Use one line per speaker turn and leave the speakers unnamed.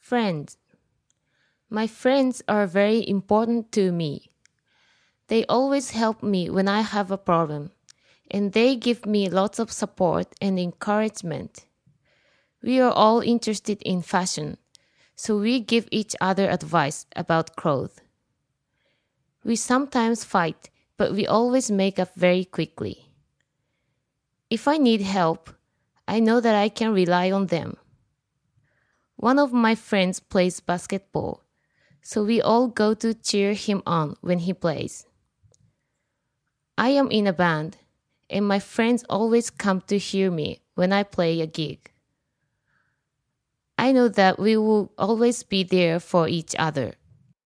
Friends. My friends are very important to me. They always help me when I have a problem, and they give me lots of support and encouragement. We are all interested in fashion, so we give each other advice about clothes. We sometimes fight, but we always make up very quickly. If I need help, I know that I can rely on them. One of my friends plays basketball, so we all go to cheer him on when he plays. I am in a band, and my friends always come to hear me when I play a gig. I know that we will always be there for each other.